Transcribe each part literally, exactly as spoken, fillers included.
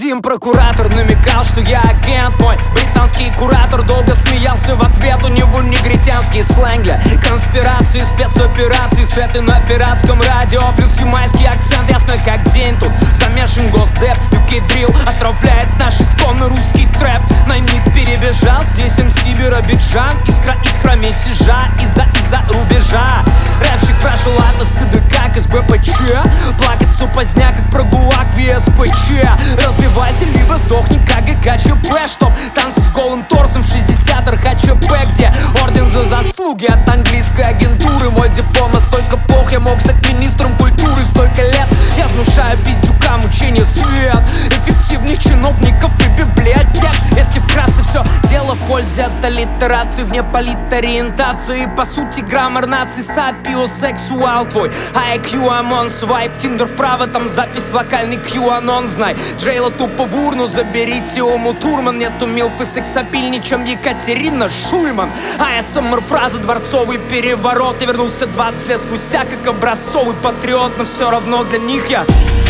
Генпрокуратор намекал, что я агент. Мой британский куратор долго смеялся в ответ. У него негритянский сленг для конспирации, спецоперации. С этой на пиратском радио плюс ямайский акцент, ясно как день. Тут замешан госдеп, ю кей дрил отравляет наш исконно русский трэп. Наймит перебежал, здесь эм си Биробиджан. Искра, искра мятежа из-за, из-за рубежа. Рэпщик прошел от эс тэ дэ ка к эс бэ пэ че. Плакаться поздня, как про ГУЛАГ в эс пэ че. Развивайся, либо сдохни, как гэ ка че пэ. Чтоб танцы с голым торсом в шестьдесят эр ха че пэ. Где орден за заслуги от английской агентуры. Мой диплом настолько плох, я мог стать министром культуры. Столько лет я внушаю пиздюкам учение свет эффективных чиновников и библиотек. Если вкратце, все дело в пользе от аллитерации, вне политориентации. По сути граммар наций, сапиосексуал твой ай кью ОМОН, свайп, тиндер вправо, там запись в локальный кью-анон. Знай, Джейла тупо в урну, заберите Уму Турман. Нету милфы сексапильней, чем Екатерина Шульман. а эс эм эр фраза, дворцовый переворот. Я вернулся двадцать лет спустя, как образцовый патриот. Но все равно для них я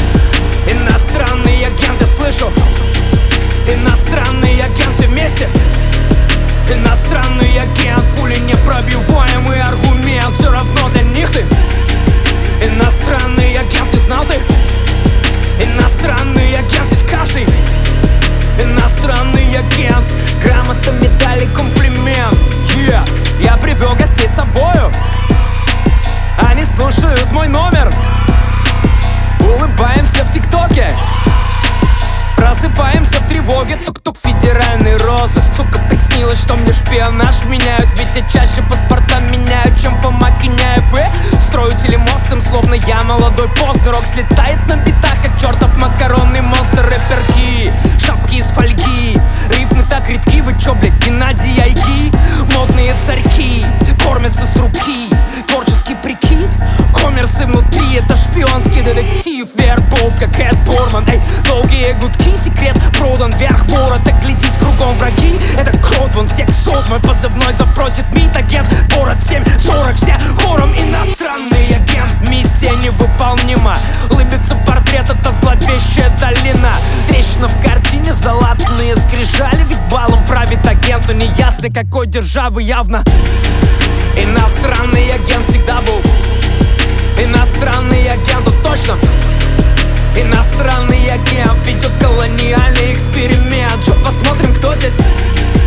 иностранный агент, я слышу. Иностранный агент, все вместе. Иностранный агент, пули непробиваемый аргумент. Все равно для них ты иностранный агент, ты знал ты? Иностранный агент, здесь каждый иностранный агент. Грамота, медали, комплимент. Yeah. Я привел гостей с собою, они слушают мой номер. Улыбаемся в тиктоке, просыпаемся в тревоге. Тук-тук, федеральный розыск. Сука, приснилось, что мне шпионаж меняют. Ведь я чаще паспорта меняю, чем Фома Киняев. И строю телемостом, словно я молодой Познер. Рок слетает на битах, как чертов макаронный монстр. Рэперки, шапки из фольги, рифмы так редки. Вы чё, блядь, Геннадий Айги? Модные царьки кормятся с руки. Творческий прикид, коммерсы внутри. Это шпионский детектив, вербовка, Кэт Борман. Эй, долгие гудки, секрет продан вверх ворот. Так глядись, кругом враги, это крот, вон сексот. Мой позывной запросит МИД, агент, город семь сорок. Все хором иностранный агент. Миссия невыполнима, улыбится портрет, это зловещая долина. Трещина в картине, залатанные скрижали. Ведь балом правит агент, но неясно какой державы явно. Иностранный агент всегда был иностранный агент, вот точно. Иностранный агент ведет колониальный эксперимент. Чё, посмотрим, кто здесь